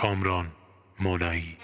کامران مولایی.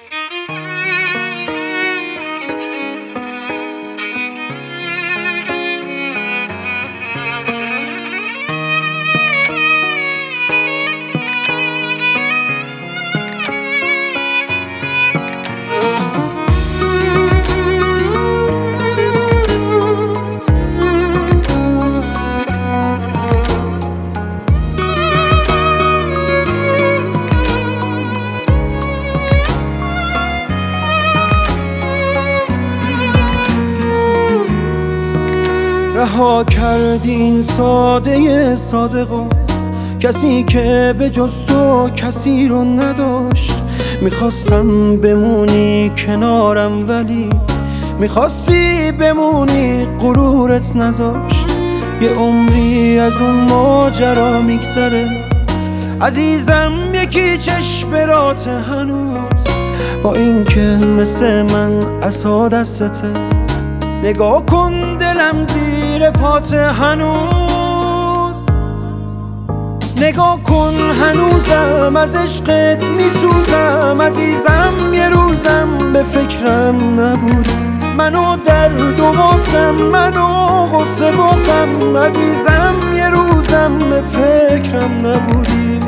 رها کردی این ساده صادقو، کسی که به جز تو کسی رو نداشت. میخواستم بمونی کنارم ولی میخواستی بمونی، غرورت نذاشت. یه عمری از اون ماجرا میگذره عزیزم، یکی چشمرات هنوز، با اینکه مثل من عصا دستته. نگاه کن دلم زیر پات هنوز، نگاه کن هنوزم از عشقت میسوزم. عزیزم یه روزم به فکرم نبودی، منو درد و بغزم، منو غصه بغزم. عزیزم یه روزم به فکرم نبودی.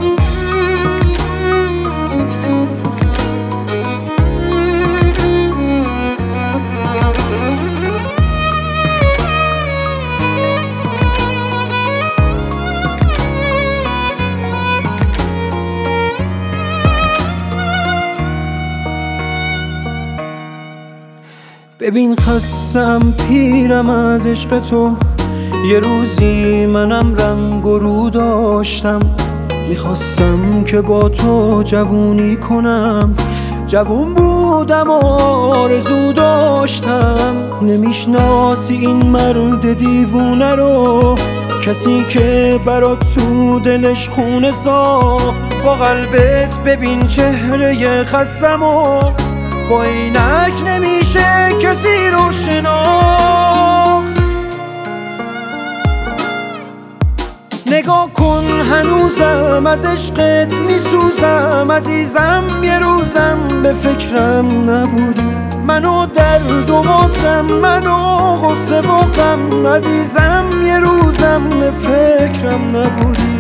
ببین خستم پیرم از عشق تو، یه روزی منم رنگ و رو داشتم. میخواستم که با تو جوونی کنم، جوون بودم و آرزو داشتم. نمیشناسی این مرد دیوونه رو، کسی که برات تو دلش خونه ساخت. با قلبت ببین چهره خستم و با اینک نمیشه کسی رو شناخت. نگاه کن هنوزم از عشقت میسوزم. عزیزم یه روزم به فکرم نبودی، منو درد و بغزم، منو غصه بغزم. عزیزم یه روزم به فکرم نبودی.